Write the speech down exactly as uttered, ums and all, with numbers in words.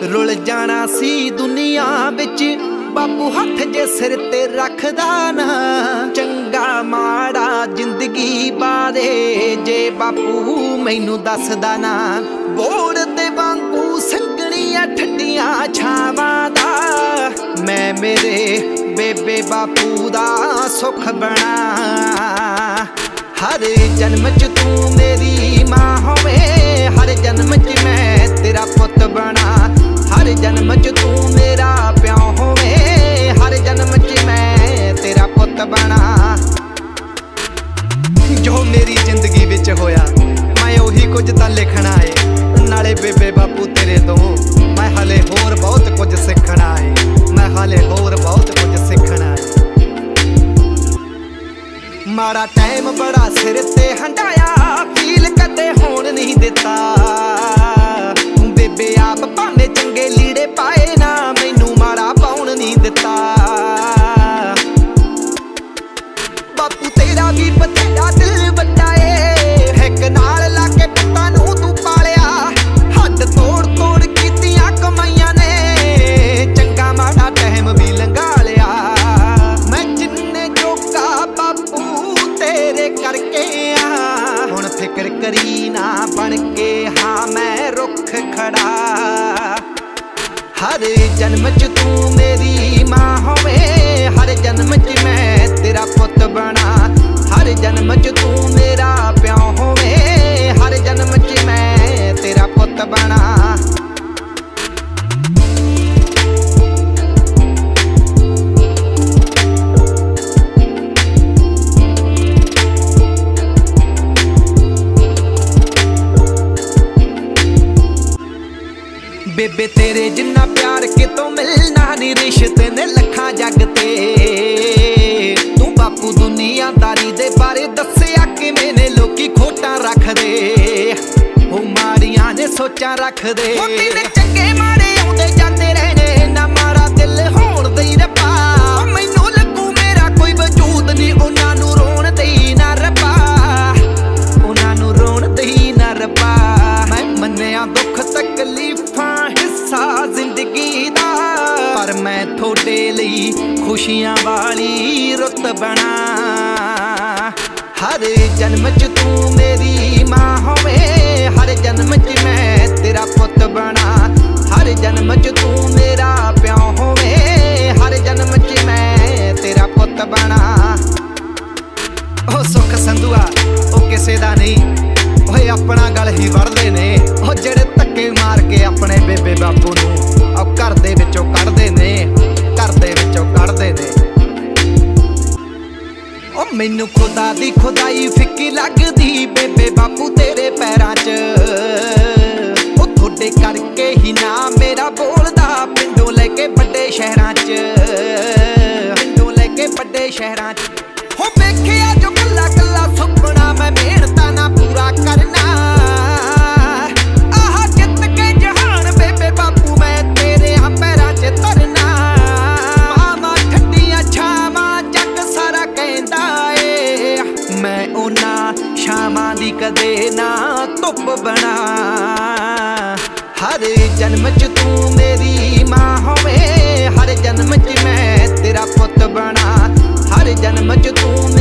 Rule जाना सी दुनिया विच बापू हथ जे सिर ते रखदा ना। चंगा माड़ा जिंदगी बारे जे बापू मैनू दसदा ना। बोड़ दे वांगू संगणियां ठंडियां छावां दा मैं मेरे बेबे बापू दा सुख बना। हर जन्म च तू मेरी मां होवे, हर जन्म च मैं तेरा पुत बना। हर जन्म च तू मेरा प्यो होवे, हर जन्म च मैं तेरा पुत बना। जो मेरी जिंदगी विच होया मैं उही कुछ तां लिखना है। नाले बेबे बापू तेरे तो मैं हाले होर बहुत कुछ सीखना है। मैं हाले होर बहुत कुछ सीखना है। माड़ा टाइम बड़ा सिर ते हंडाया, फील कदे होण नहीं दिता। बेबे आप भावे चंगे लीड़े पाए ना, मैनू माड़ा पाउण नहीं दिता। बापू तेरा भी बथेरा दिल वड्डा ए, हिक नाल लाके पुत्तां नूं तू पालिया। हद तोड़ तोड़ कीतियां कमाईयां ने, चंगा माड़ा टाइम भी लंघा लिया। मैं जिन्ने जोगा बापू तेरे करके आ, हुण फिक्र करी ना बन के हाँ मैं रुख खड़ा। हर जन्म च तू मेरी मां होवे, हर जन्म च मैं तेरा पुत बना। हर जन्म च तू मेरा प्यो होवे, हर जन्म च मैं तेरा पुत बना। बेबे तेरे जिन्ना प्यार कितों मिलना नी, रिश्ते ने लखां जग ते। तू बापू दुनियादारी दे बारे दस्सिया किवें ने लोकी खोटां रखदे, ओ माड़ियां ने सोचां रखदे। तेरे चंगे माड़े आउंदे जांदे रहने, ना माड़ा दिल होण दई रब्बा। मैनू लगू मेरा कोई वजूद नी, उन्हां नूं रोण दई ना रब्बा। उन्हां नूं रोण दई ना रब्बा। मैं मन्निया दुख तकलीफां हिस्सा जिंदगी दा, पर मैं थोड़े लई खुशियां वाली रुत बना। हर जन्म च तू मेरी मां होवे, हर जन्म च मैं तेरा पुत बना। हर जन्म च तू मेरा प्यो होवे, हर जन्म च मैं तेरा पुत बना। ओ सुख संधुआ ओ किसे दा नहीं, ओए अपना गल ही वड़दे ने। ओ जेड़े धक्के मार के अपने बेबे बापू नूं ओ घर दे विचों कढदे ने, घर दे विचों कढदे ने। ओ मैनू खुदा दी खुदाई फिक्की लगदी, बेबे बापू तेरे पैरां च। ओ थोड़े करके ही ना मेरा बोलदा, पिंडों लेके बड़े शहरां च, पिंडों लेके बड़े शहरां च। हो वेखिया जो कल्ला कल्ला सुपना मैं मेहनतां ना पूरा करना। आह जित के जहान बेबे बापू मैं तेरे पैरां च तरना। मामा ठंडियां छावां जग सारा कहंदा ए, मैं उन्हां छावां दी कदे ना धुप बना। हर जन्म च तू मेरी मां होवे, हर जन्म च मैं तेरा पुत बना। हर जन्म च तू